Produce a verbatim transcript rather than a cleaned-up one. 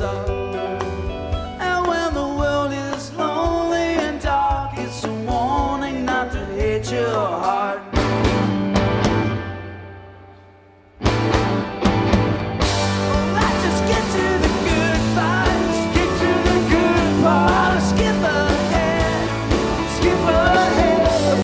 up. And when the world is lonely and dark, it's a warning not to hate your heart.